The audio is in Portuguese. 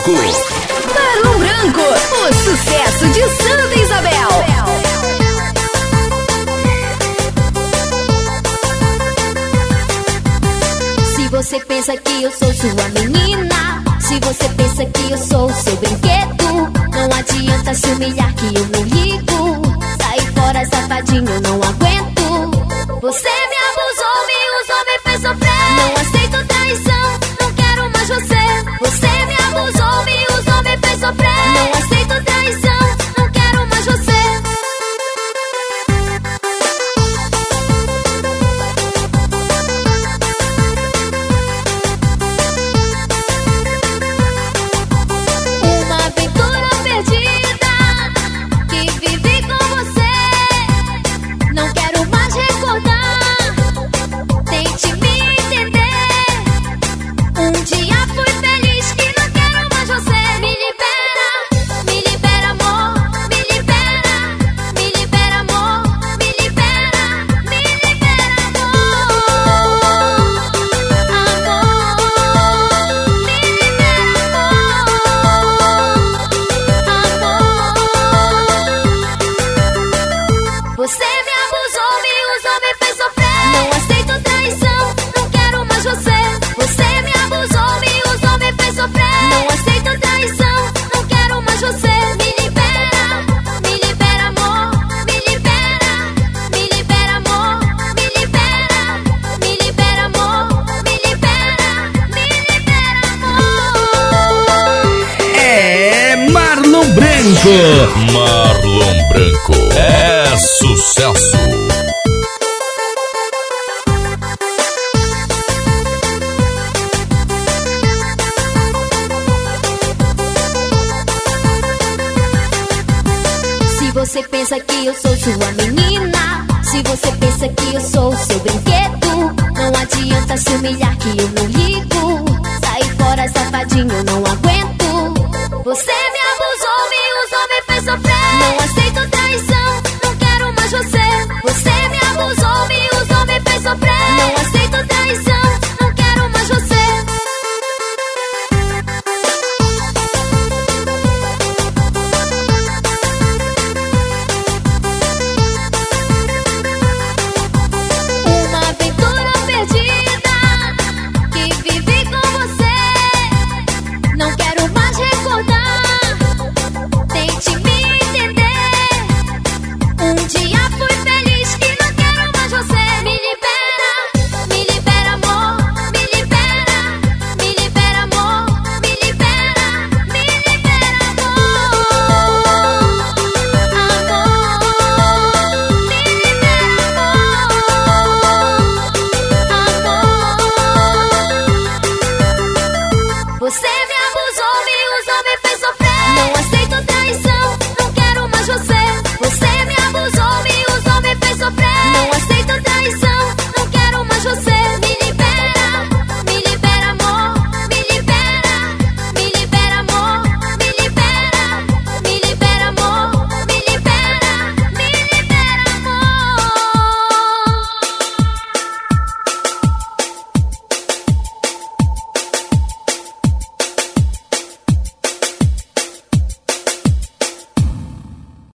Branco. Marlon Branco, o sucesso de Santa Isabel. Se você pensa que eu sou sua menina, se você pensa que eu sou seu brinquedo, não adianta se humilhar que eu não ligo. Sai fora, safadinho, eu não aguento. Você me abusou, me usou, me fez sofrer. Não aceito traição, não quero mais você. Você me abusou, me usou, me fez sofrer. Não aceito traição, não quero mais você. Uma aventura perdida que vivi com você. Não quero mais recordar. Tente me entender. Um dia fui feliz e não quero mais você. Me libera, amor. Me libera, amor. Me libera, amor. Amor, amor. Me libera, amor. Você me abusou, me usou, me fez sofrer. Não aceito traição, não quero mais você. Você me abusou, me usou, me fez sofrer. Não aceito traição, não quero mais você. Me libera, amor. Me libera, amor. Me libera, amor. Me libera, amor. É Marlon Branco. Marlon Branco é sucesso. Se você pensa que eu sou sua menina, se você pensa que eu sou seu brinquedo, não adianta se humilhar que eu não ligo. Sai fora, safadinho, eu não aguento. Você